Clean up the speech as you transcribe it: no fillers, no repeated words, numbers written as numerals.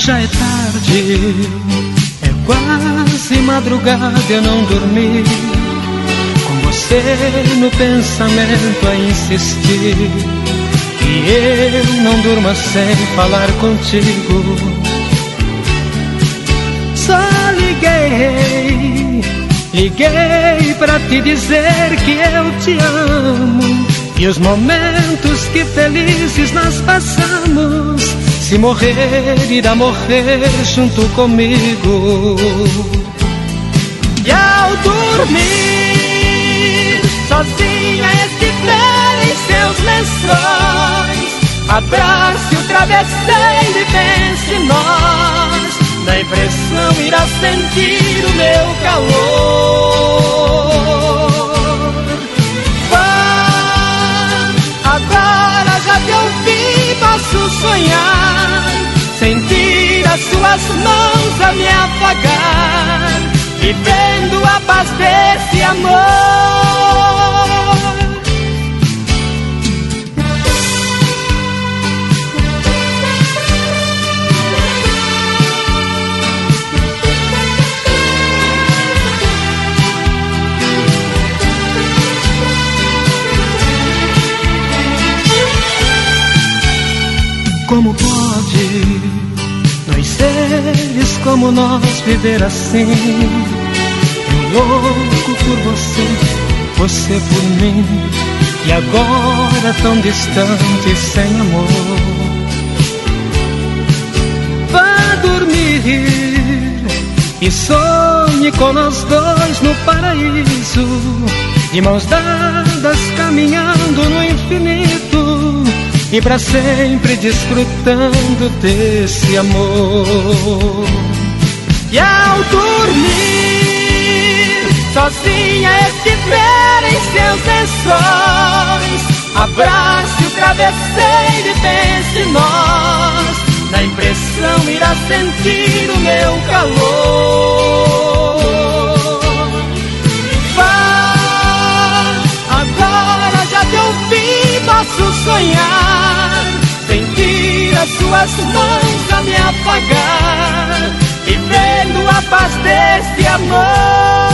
Já é tarde, é quase madrugada, eu não dormi, com você no pensamento a insistir. E eu não durmo sem falar contigo. Só liguei pra te dizer que eu te amo, e os momentos que felizes nós passamos. Se morrer, irá morrer junto comigo. E ao dormir, sozinha esquiver em seus lençóis, abrace o travesseiro e pense em nós. Na impressão irá sentir o meu calor. Agora já te ouvi, posso sonhar, sentir as suas mãos a me afagar, vivendo a paz desse amor. Como pode dois seres como nós viver assim? Eu louco por você, você por mim, e agora tão distante, sem amor. Vá dormir e sonhe com nós dois no paraíso, de mãos dadas caminhando no infinito, e pra sempre desfrutando desse amor. E ao dormir, sozinha estiver em seus lençóis, abrace o travesseiro e pense em nós. Na impressão irá sentir o meu calor. Vá, agora já te ouvi, posso sonhar, sentir as suas mãos a me afagar, vivendo a paz desse amor.